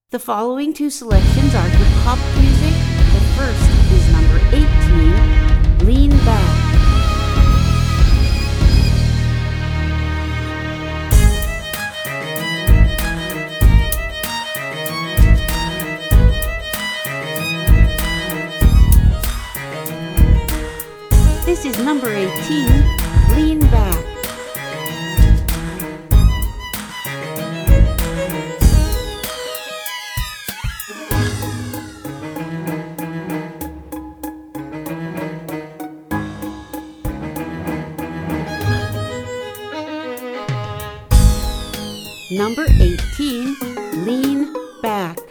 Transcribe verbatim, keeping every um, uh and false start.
The following two selections are hip hop music. The first is number eighteen, Lean Back. This is number eighteen, Lean Back. Number eighteen, Lean Back.